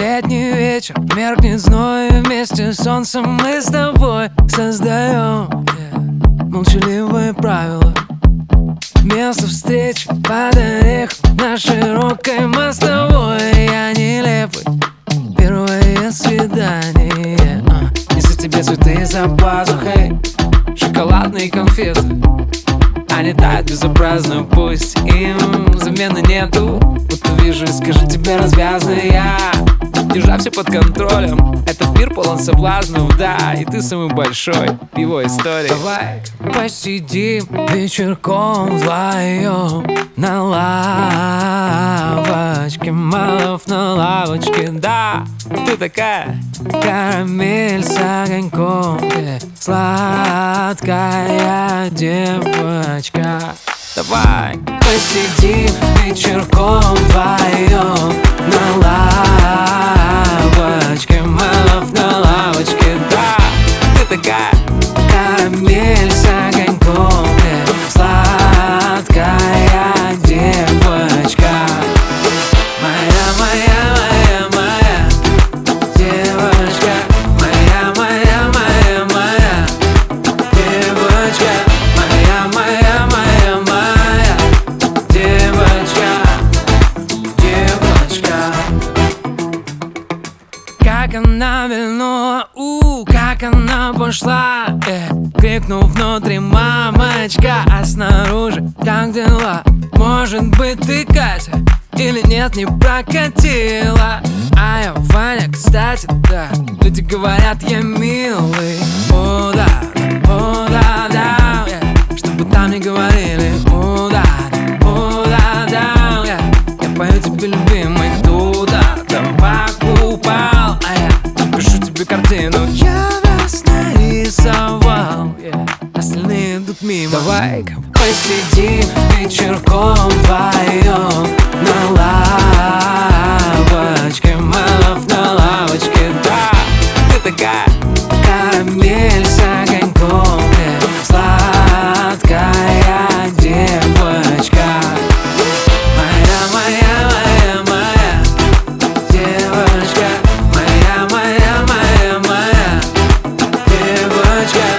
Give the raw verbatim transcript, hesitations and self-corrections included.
Летний вечер, меркнет зной, вместе с солнцем мы с тобой создаем yeah, молчаливые правила. Место встречи под орехом на широкой мостовой. Я нелепый, первое свидание а. Несу тебе цветы за пазухой, шоколадные конфеты. Они тают безобразно, пусть им замены нету. Вот увижу и скажу тебе развязно я, держа все под контролем. Этот мир полон соблазнов, да, и ты самый большой в его истории. Давай посидим вечерком вдвоем на лавочке, малов на лавочке, да. Ты такая карамель с огоньком, ты сладкая девочка. Давай посидим вечерком вдвоем на лавочке, малов на лавочке, да. Ты такая карамель с огоньком, ты сладкая девочка. Моя, моя, моя, моя девочка. Моя, моя, моя, моя девочка. Моя, моя, моя, моя девочка. Девочка. Как она вильнула, у, как она пошла, э, крикнув внутри мамочка, а снаружи как дела? Может быть ты Катя или нет, не прокатила. А я Ваня, кстати, да, люди говорят, я милый. О, да, о, да, да, yeah. Чтобы там не говорили. О, да, о, да, да, yeah. Я пою тебе, любимый, туда там покупал, а я пишу тебе картину. Я вас нарисовал, yeah. Остальные идут мимо. Давай-ка посидим вечерком вдвоем на лавочке, малов на лавочке, да. Ты такая карамель с огоньком, ты сладкая девочка. Моя, моя, моя, моя девочка. Моя, моя, моя, моя девочка.